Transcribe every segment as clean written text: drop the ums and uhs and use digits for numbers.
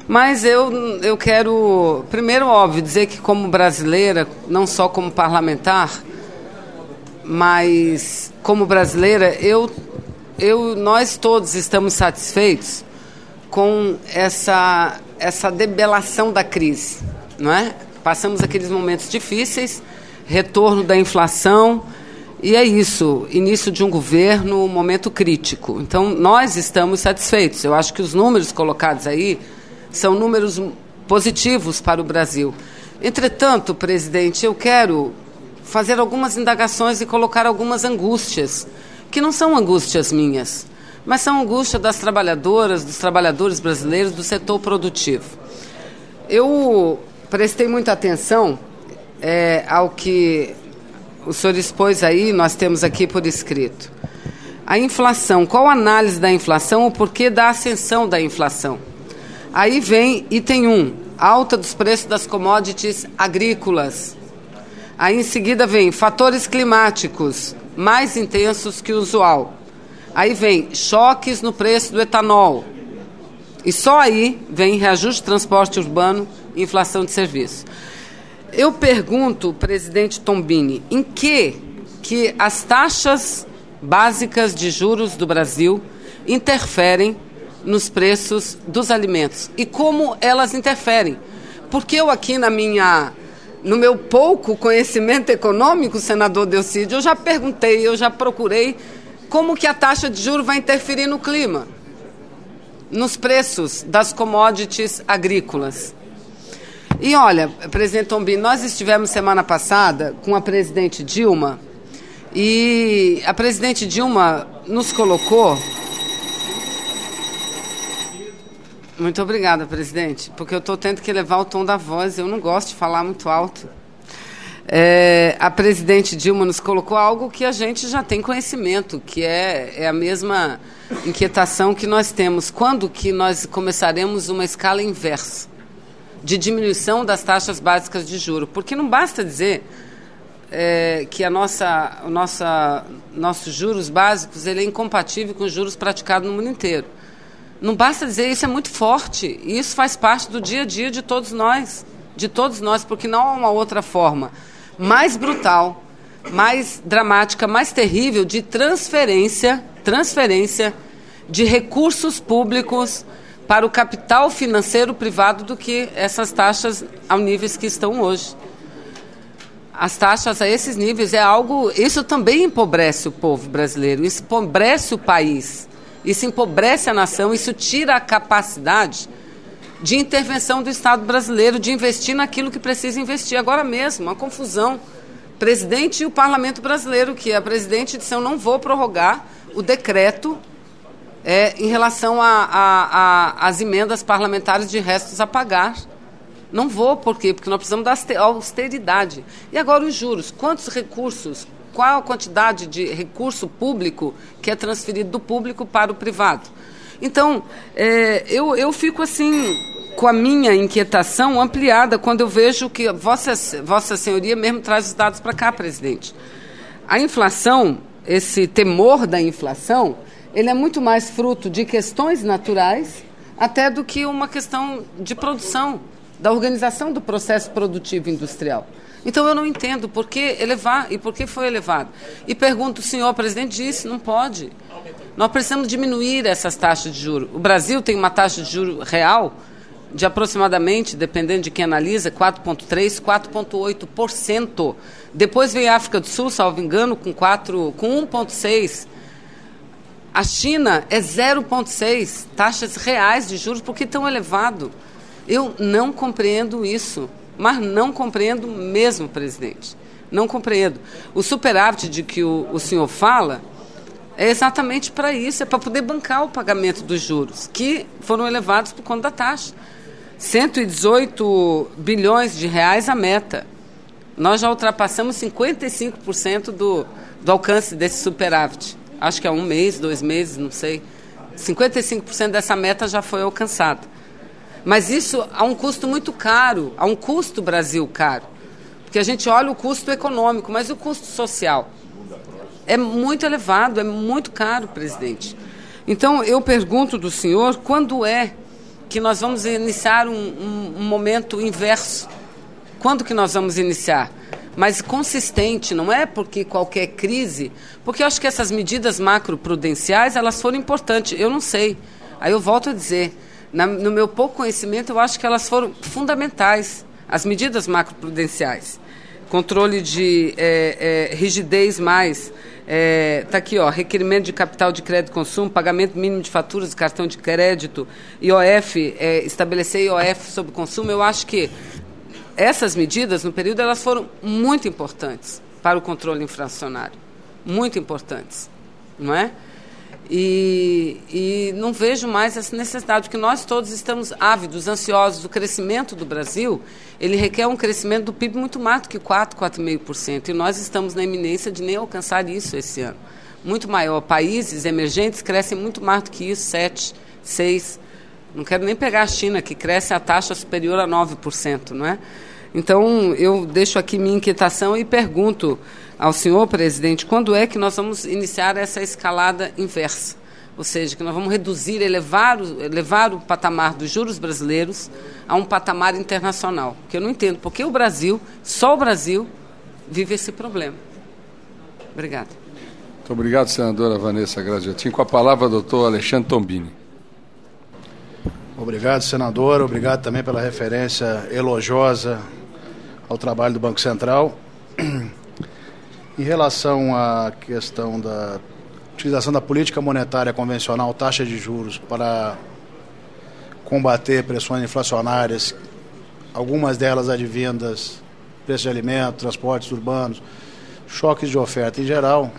Mas eu quero, primeiro, óbvio, dizer que como brasileira, não só como parlamentar, mas como brasileira, nós todos estamos satisfeitos com essa debelação da crise, não é? Passamos aqueles momentos difíceis, retorno da inflação, e é isso, início de um governo, um momento crítico. Então, nós estamos satisfeitos. Eu acho que os números colocados aí são números positivos para o Brasil. Entretanto, presidente, eu quero fazer algumas indagações e colocar algumas angústias, que não são angústias minhas, mas são angústias das trabalhadoras, dos trabalhadores brasileiros do setor produtivo. Eu prestei muita atenção ao que o senhor expôs aí, nós temos aqui por escrito. A inflação, qual a análise da inflação, o porquê da ascensão da inflação? Aí vem item 1, alta dos preços das commodities agrícolas. Aí em seguida vem fatores climáticos mais intensos que o usual. Aí vem choques no preço do etanol. E só aí vem reajuste de transporte urbano e inflação de serviço. Eu pergunto, presidente Tombini, em que as taxas básicas de juros do Brasil interferem nos preços dos alimentos e como elas interferem. Porque eu aqui no meu pouco conhecimento econômico, senador Delcídio, eu já perguntei, eu já procurei como que a taxa de juros vai interferir no clima, nos preços das commodities agrícolas. E olha, presidente Tombini, nós estivemos semana passada com a presidente Dilma e a presidente Dilma nos colocou... Muito obrigada, presidente, porque eu estou tendo que elevar o tom da voz, eu não gosto de falar muito alto. A presidente Dilma nos colocou algo que a gente já tem conhecimento, que é a mesma inquietação que nós temos. Quando que nós começaremos uma escala inversa de diminuição das taxas básicas de juros? Porque não basta dizer que nossos juros básicos ele é incompatível com os juros praticados no mundo inteiro. Não basta dizer, isso é muito forte, e isso faz parte do dia a dia de todos nós, porque não há uma outra forma mais brutal, mais dramática, mais terrível de transferência de recursos públicos para o capital financeiro privado do que essas taxas aos níveis que estão hoje. As taxas a esses níveis isso também empobrece o povo brasileiro, isso empobrece o país. Isso empobrece a nação, isso tira a capacidade de intervenção do Estado brasileiro, de investir naquilo que precisa investir agora mesmo. Uma confusão. O presidente e o parlamento brasileiro, que a presidente disse, eu não vou prorrogar o decreto em relação às emendas parlamentares de restos a pagar. Não vou, por quê? Porque nós precisamos da austeridade. E agora os juros. Quantos recursos? Qual a quantidade de recurso público que é transferido do público para o privado? Então, eu fico assim, com a minha inquietação ampliada quando eu vejo que Vossa Senhoria mesmo traz os dados para cá, presidente. A inflação, esse temor da inflação, ele é muito mais fruto de questões naturais até do que uma questão de produção, da organização do processo produtivo industrial. Então, eu não entendo por que elevar e por que foi elevado. E pergunto, o senhor presidente disse, não pode. Nós precisamos diminuir essas taxas de juros. O Brasil tem uma taxa de juros real de aproximadamente, dependendo de quem analisa, 4,3%, 4,8%. Depois vem a África do Sul, salvo engano, com 1,6%. A China é 0,6%, taxas reais de juros, por que tão elevado? Eu não compreendo isso. Mas não compreendo mesmo, presidente. Não compreendo. O superávit de que o senhor fala é exatamente para isso, é para poder bancar o pagamento dos juros, que foram elevados por conta da taxa. 118 bilhões de reais a meta. Nós já ultrapassamos 55% do alcance desse superávit. Acho que há 1 mês, 2 meses, não sei. 55% dessa meta já foi alcançada. Mas isso há um custo muito caro, há um custo Brasil caro. Porque a gente olha o custo econômico, mas o custo social é muito elevado, é muito caro, presidente. Então, eu pergunto do senhor, quando é que nós vamos iniciar um momento inverso. Quando que nós vamos iniciar? Mas consistente, não é porque qualquer crise, porque eu acho que essas medidas macroprudenciais, elas foram importantes, eu não sei. Aí eu volto a dizer, no meu pouco conhecimento, eu acho que elas foram fundamentais, as medidas macroprudenciais. Controle de rigidez mais, está aqui, ó, requerimento de capital de crédito e consumo, pagamento mínimo de faturas de cartão de crédito, IOF, estabelecer IOF sobre consumo. Eu acho que essas medidas, no período, elas foram muito importantes para o controle inflacionário. Muito importantes, não é? E não vejo mais essa necessidade, porque nós todos estamos ávidos, ansiosos. O crescimento do Brasil, ele requer um crescimento do PIB muito mais do que 4,5%. E nós estamos na iminência de nem alcançar isso esse ano. Muito maior. Países emergentes crescem muito mais do que isso, 7%, 6%. Não quero nem pegar a China, que cresce a taxa superior a 9%, não é? Então, eu deixo aqui minha inquietação e pergunto ao senhor presidente, quando é que nós vamos iniciar essa escalada inversa? Ou seja, que nós vamos reduzir, elevar o patamar dos juros brasileiros a um patamar internacional. Porque eu não entendo porque o Brasil, só o Brasil, vive esse problema. Obrigada. Muito obrigado, senadora Vanessa Graziotin. Com a palavra, doutor Alexandre Tombini. Obrigado, senadora. Obrigado também pela referência elogiosa ao trabalho do Banco Central. Em relação à questão da utilização da política monetária convencional, taxa de juros, para combater pressões inflacionárias, algumas delas advindas, preço de alimentos, transportes urbanos, choques de oferta em geral,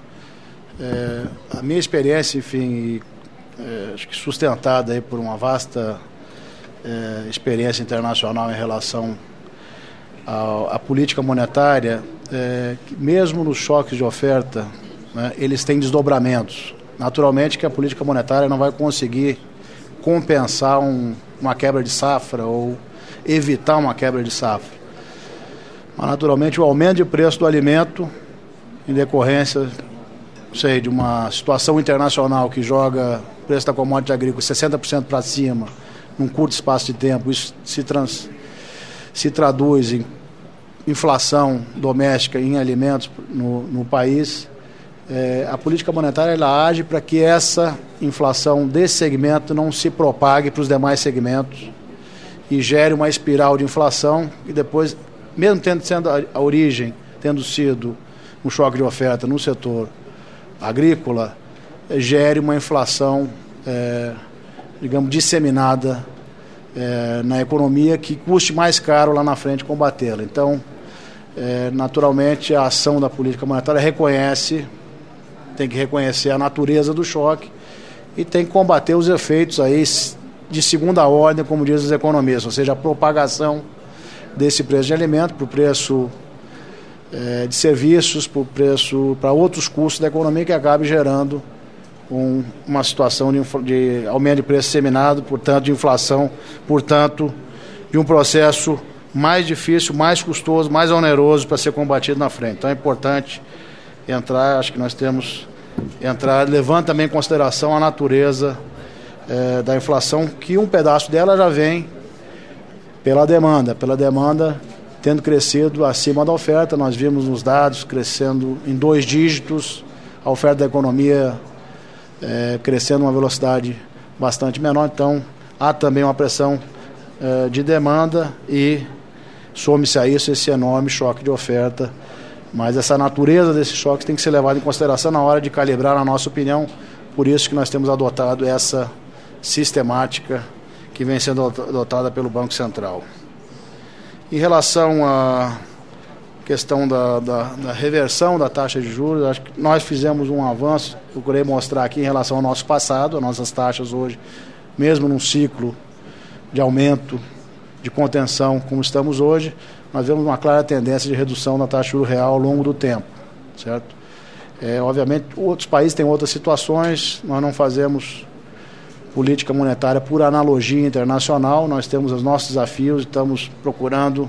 a minha experiência, enfim, acho que sustentada aí por uma vasta experiência internacional em relação à política monetária, que mesmo nos choques de oferta, né, eles têm desdobramentos. Naturalmente que a política monetária não vai conseguir compensar uma quebra de safra ou evitar uma quebra de safra. Mas naturalmente o aumento de preço do alimento, em decorrência, de uma situação internacional que joga o preço da commodity agrícola 60% para cima num curto espaço de tempo, isso se traduz em inflação doméstica em alimentos no país. A política monetária ela age para que essa inflação desse segmento não se propague para os demais segmentos e gere uma espiral de inflação e depois, mesmo sendo a origem, tendo sido um choque de oferta no setor agrícola, gere uma inflação, digamos, disseminada na economia que custe mais caro lá na frente combatê-la. Então, naturalmente, a ação da política monetária tem que reconhecer a natureza do choque e tem que combater os efeitos aí de segunda ordem, como dizem os economistas, ou seja, a propagação desse preço de alimento para o preço de serviços, para outros custos da economia que acabe gerando uma situação de aumento de preço disseminado, portanto, de inflação, portanto, de um processo mais difícil, mais custoso, mais oneroso para ser combatido na frente. Então é importante entrar, acho que nós temos entrar, levando também em consideração a natureza da inflação, que um pedaço dela já vem pela demanda tendo crescido acima da oferta. Nós vimos nos dados crescendo em 2 dígitos, a oferta da economia crescendo uma velocidade bastante menor, então há também uma pressão de demanda e some-se a isso esse enorme choque de oferta, mas essa natureza desses choques tem que ser levada em consideração na hora de calibrar, na nossa opinião, por isso que nós temos adotado essa sistemática que vem sendo adotada pelo Banco Central. Em relação à questão da reversão da taxa de juros, acho que nós fizemos um avanço, procurei mostrar aqui em relação ao nosso passado, as nossas taxas hoje, mesmo num ciclo de aumento, de contenção como estamos hoje, nós vemos uma clara tendência de redução da taxa de juros real ao longo do tempo, certo? Obviamente, outros países têm outras situações, nós não fazemos política monetária por analogia internacional, nós temos os nossos desafios, estamos procurando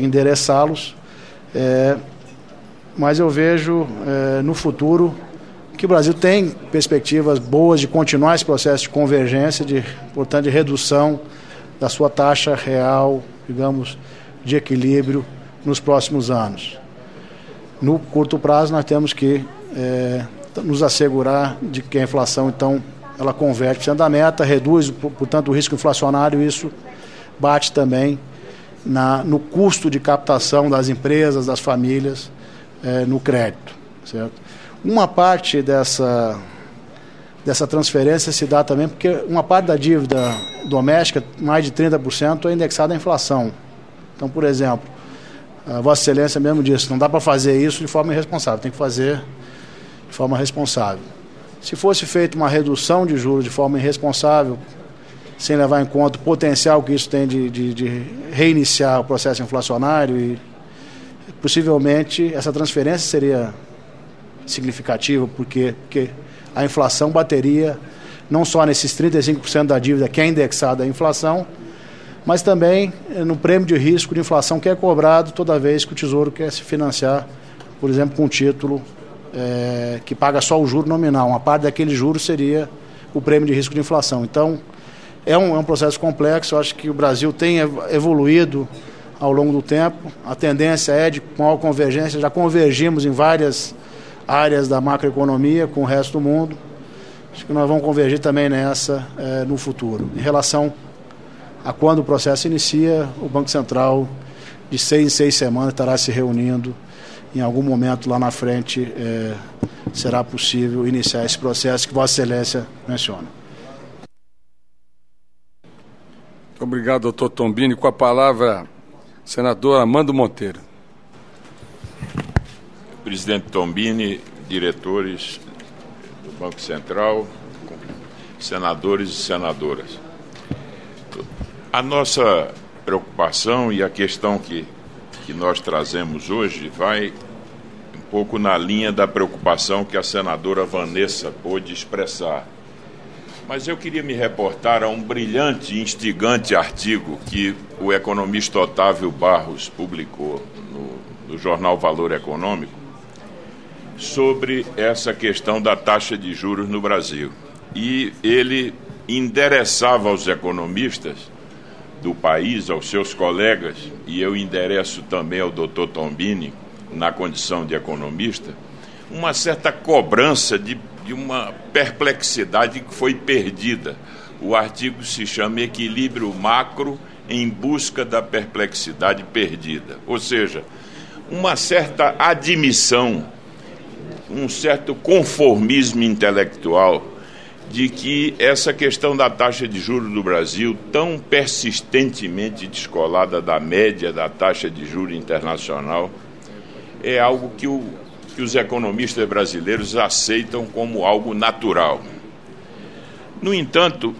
endereçá-los, mas eu vejo no futuro que o Brasil tem perspectivas boas de continuar esse processo de convergência, portanto, de redução da sua taxa real, digamos, de equilíbrio nos próximos anos. No curto prazo, nós temos que nos assegurar de que a inflação, então, ela converte da meta, reduz, portanto, o risco inflacionário, e isso bate também no custo de captação das empresas, das famílias, no crédito, certo? Uma parte dessa transferência se dá também porque uma parte da dívida doméstica, mais de 30%, é indexada à inflação. Então, por exemplo, a Vossa Excelência mesmo disse, não dá para fazer isso de forma irresponsável, tem que fazer de forma responsável. Se fosse feita uma redução de juros de forma irresponsável, sem levar em conta o potencial que isso tem de reiniciar o processo inflacionário, e possivelmente essa transferência seria significativa, porque a inflação bateria não só nesses 35% da dívida que é indexada à inflação, mas também no prêmio de risco de inflação que é cobrado toda vez que o Tesouro quer se financiar, por exemplo, com um título que paga só o juro nominal. Uma parte daquele juro seria o prêmio de risco de inflação. Então, é um processo complexo. Eu acho que o Brasil tem evoluído ao longo do tempo. A tendência é de maior convergência. Já convergimos em várias áreas da macroeconomia com o resto do mundo. Acho que nós vamos convergir também nessa no futuro. Em relação a quando o processo inicia, o Banco Central, de 6 em 6 semanas, estará se reunindo. Em algum momento lá na frente será possível iniciar esse processo que Vossa Excelência menciona. Muito obrigado, doutor Tombini. Com a palavra, senador Amando Monteiro. Presidente Tombini, diretores do Banco Central, senadores e senadoras. A nossa preocupação e a questão que nós trazemos hoje vai um pouco na linha da preocupação que a senadora Vanessa pôde expressar. Mas eu queria me reportar a um brilhante e instigante artigo que o economista Otávio Barros publicou no jornal Valor Econômico sobre essa questão da taxa de juros no Brasil. E ele endereçava aos economistas do país, aos seus colegas, e eu endereço também ao doutor Tombini, na condição de economista, uma certa cobrança de uma perplexidade que foi perdida. O artigo se chama Equilíbrio Macro em Busca da Perplexidade Perdida. Ou seja, uma certa admissão, um certo conformismo intelectual de que essa questão da taxa de juros do Brasil, tão persistentemente descolada da média da taxa de juros internacional, é algo que os economistas brasileiros aceitam como algo natural. No entanto,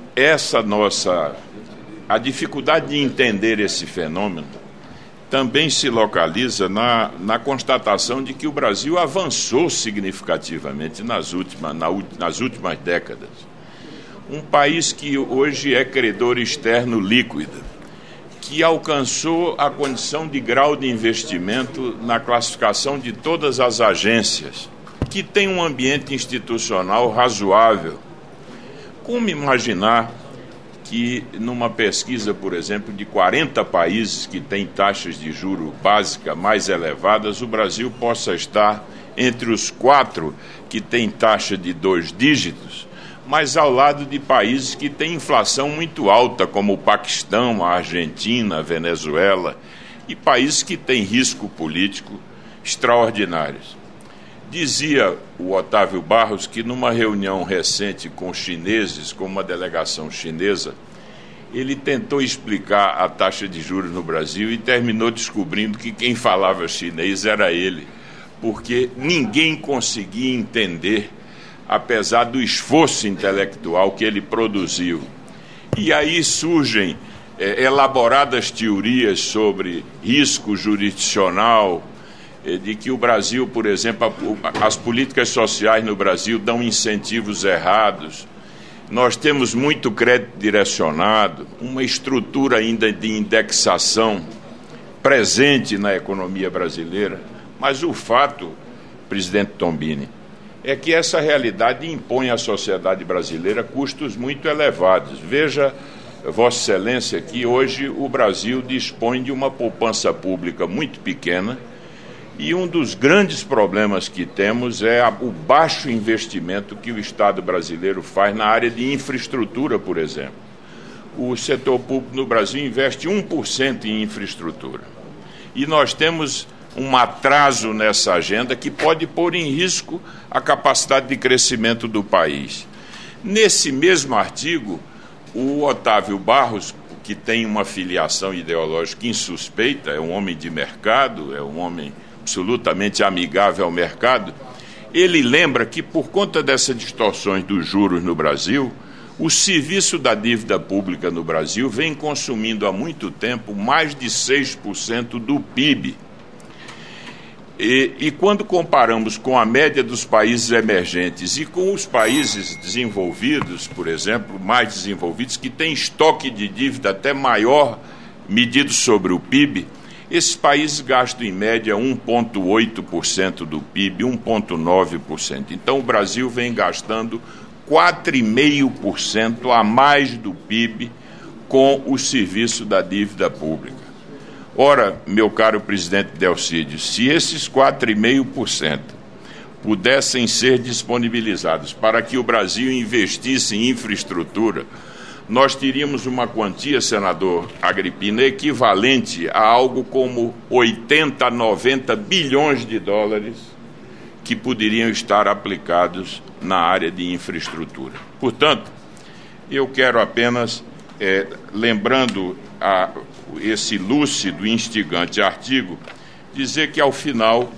a dificuldade de entender esse fenômeno também se localiza na constatação de que o Brasil avançou significativamente nas últimas décadas. Um país que hoje é credor externo líquido, que alcançou a condição de grau de investimento na classificação de todas as agências, que tem um ambiente institucional razoável. Como imaginar que numa pesquisa, por exemplo, de 40 países que têm taxas de juro básica mais elevadas, o Brasil possa estar entre os 4 que têm taxa de 2 dígitos, mas ao lado de países que têm inflação muito alta, como o Paquistão, a Argentina, a Venezuela, e países que têm risco político extraordinários. Dizia o Otávio Barros que numa reunião recente com chineses, com uma delegação chinesa, ele tentou explicar a taxa de juros no Brasil e terminou descobrindo que quem falava chinês era ele, porque ninguém conseguia entender, apesar do esforço intelectual que ele produziu. E aí surgem elaboradas teorias sobre risco jurisdicional, de que o Brasil, por exemplo, as políticas sociais no Brasil dão incentivos errados. Nós temos muito crédito direcionado, uma estrutura ainda de indexação presente na economia brasileira. Mas o fato, presidente Tombini, é que essa realidade impõe à sociedade brasileira custos muito elevados. Veja, Vossa Excelência, que hoje o Brasil dispõe de uma poupança pública muito pequena e um dos grandes problemas que temos é o baixo investimento que o Estado brasileiro faz na área de infraestrutura, por exemplo. O setor público no Brasil investe 1% em infraestrutura. E nós temos um atraso nessa agenda que pode pôr em risco a capacidade de crescimento do país. Nesse mesmo artigo, o Otávio Barros, que tem uma filiação ideológica insuspeita, é um homem de mercado, é um homem absolutamente amigável ao mercado, ele lembra que, por conta dessas distorções dos juros no Brasil, o serviço da dívida pública no Brasil vem consumindo há muito tempo mais de 6% do PIB. E quando comparamos com a média dos países emergentes e com os países desenvolvidos, por exemplo, mais desenvolvidos, que têm estoque de dívida até maior, medido sobre o PIB, esses países gastam em média 1,8% do PIB, 1,9%. Então o Brasil vem gastando 4,5% a mais do PIB com o serviço da dívida pública. Ora, meu caro presidente Delcídio, se esses 4,5% pudessem ser disponibilizados para que o Brasil investisse em infraestrutura, nós teríamos uma quantia, senador Agrippina, equivalente a algo como 80 a 90 bilhões de dólares que poderiam estar aplicados na área de infraestrutura. Portanto, eu quero apenas, lembrando esse lúcido e instigante artigo, dizer que, ao final,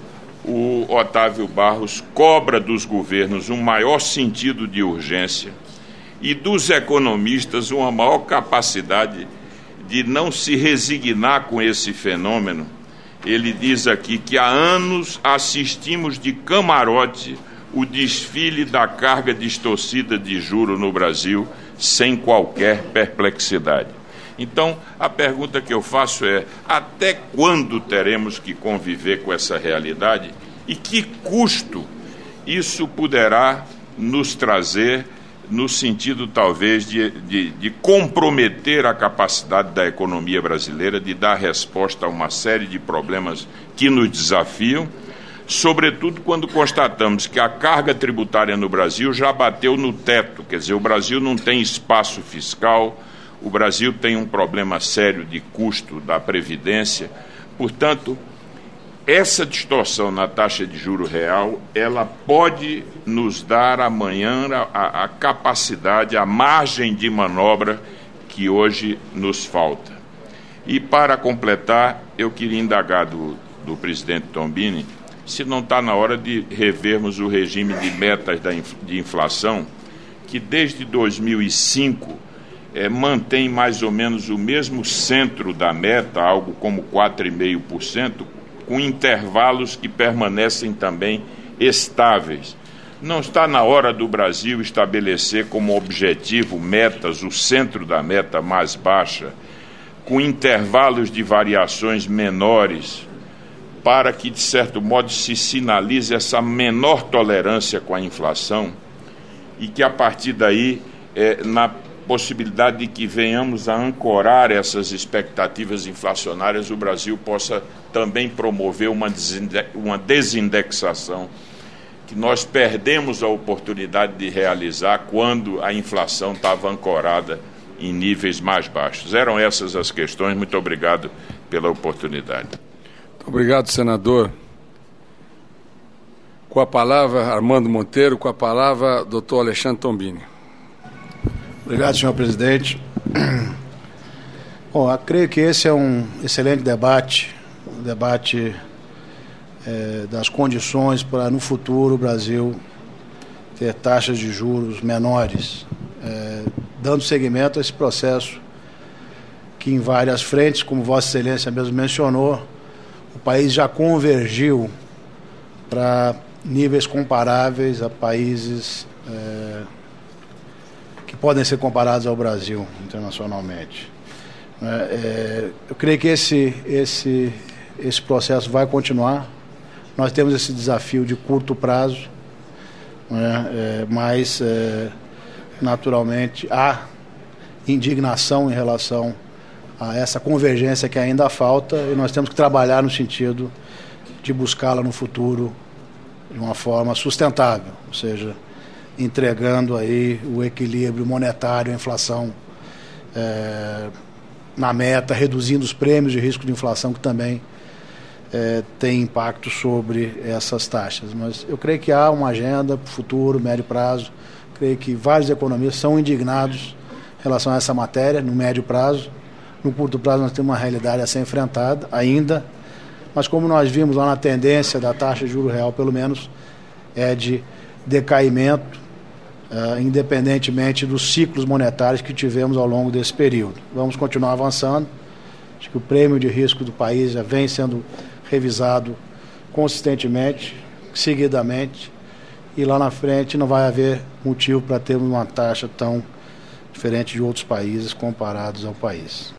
o Otávio Barros cobra dos governos um maior sentido de urgência e dos economistas uma maior capacidade de não se resignar com esse fenômeno. Ele diz aqui que há anos assistimos de camarote o desfile da carga distorcida de juros no Brasil sem qualquer perplexidade. Então, a pergunta que eu faço é: até quando teremos que conviver com essa realidade e que custo isso poderá nos trazer no sentido, talvez, de comprometer a capacidade da economia brasileira de dar resposta a uma série de problemas que nos desafiam, sobretudo quando constatamos que a carga tributária no Brasil já bateu no teto, quer dizer, o Brasil não tem espaço fiscal, o Brasil tem um problema sério de custo da Previdência. Portanto, essa distorção na taxa de juro real, ela pode nos dar amanhã a capacidade, a margem de manobra que hoje nos falta. E, para completar, eu queria indagar do presidente Tombini se não está na hora de revermos o regime de metas de inflação, que desde 2005 mantém mais ou menos o mesmo centro da meta, algo como 4,5%, com intervalos que permanecem também estáveis. Não está na hora do Brasil estabelecer como objetivo metas, o centro da meta mais baixa, com intervalos de variações menores, para que, de certo modo, se sinalize essa menor tolerância com a inflação e que, a partir daí, na possibilidade de que venhamos a ancorar essas expectativas inflacionárias, o Brasil possa também promover uma desindexação que nós perdemos a oportunidade de realizar quando a inflação estava ancorada em níveis mais baixos. Eram essas as questões. Muito obrigado pela oportunidade. Muito obrigado, senador. Com a palavra, Armando Monteiro. Com a palavra, doutor Alexandre Tombini. Obrigado, senhor presidente. Bom, eu creio que esse é um excelente debate, das condições para, no futuro, o Brasil ter taxas de juros menores, dando seguimento a esse processo que, em várias frentes, como Vossa Excelência mesmo mencionou, o país já convergiu para níveis comparáveis a países que podem ser comparados ao Brasil internacionalmente. Eu creio que esse processo vai continuar. Nós temos esse desafio de curto prazo, né? Mas, naturalmente, há indignação em relação a essa convergência que ainda falta, e nós temos que trabalhar no sentido de buscá-la no futuro de uma forma sustentável, ou seja, entregando aí o equilíbrio monetário, a inflação na meta, reduzindo os prêmios de risco de inflação, que também tem impacto sobre essas taxas. Mas eu creio que há uma agenda para o futuro, médio prazo. Creio que vários economistas são indignados em relação a essa matéria, no médio prazo. No curto prazo nós temos uma realidade a ser enfrentada ainda, mas como nós vimos lá na tendência da taxa de juros real, pelo menos, é de decaimento, independentemente dos ciclos monetários que tivemos ao longo desse período. Vamos continuar avançando. Acho que o prêmio de risco do país já vem sendo revisado consistentemente, seguidamente, e lá na frente não vai haver motivo para termos uma taxa tão diferente de outros países comparados ao país.